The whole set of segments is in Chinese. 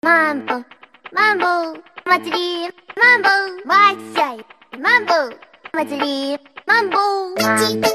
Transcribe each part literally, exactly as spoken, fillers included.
漫步漫步祭り漫步わっしゃい漫步祭り漫步漫步漫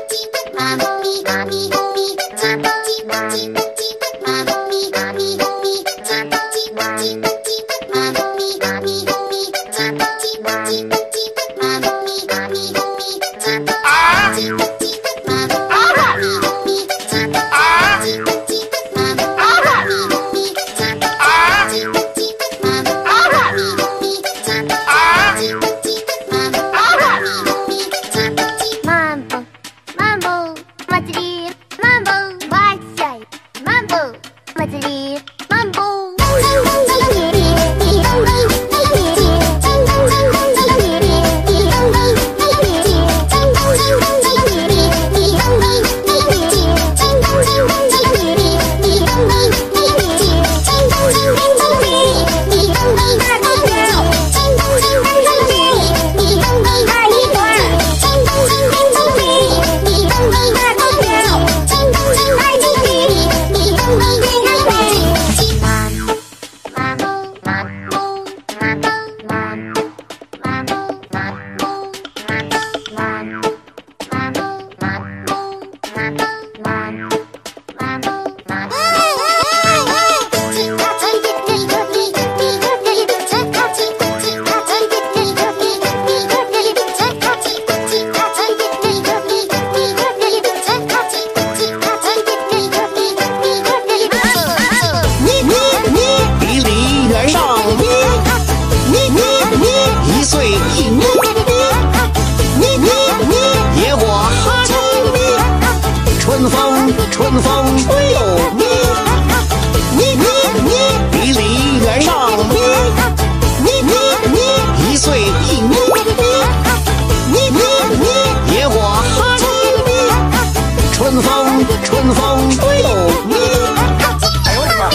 春风，春风吹又你，你你你，比梨园上你，你你你，一岁一你，你你你，野火哈你，春风，春风吹又你。哎呦我的妈！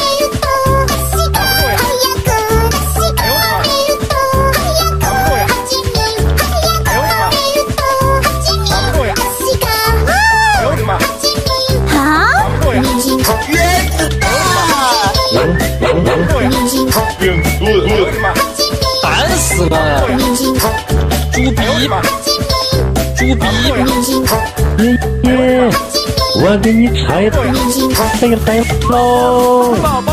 烦死了！猪鼻，猪鼻，爷爷，我给你拆拆拆喽！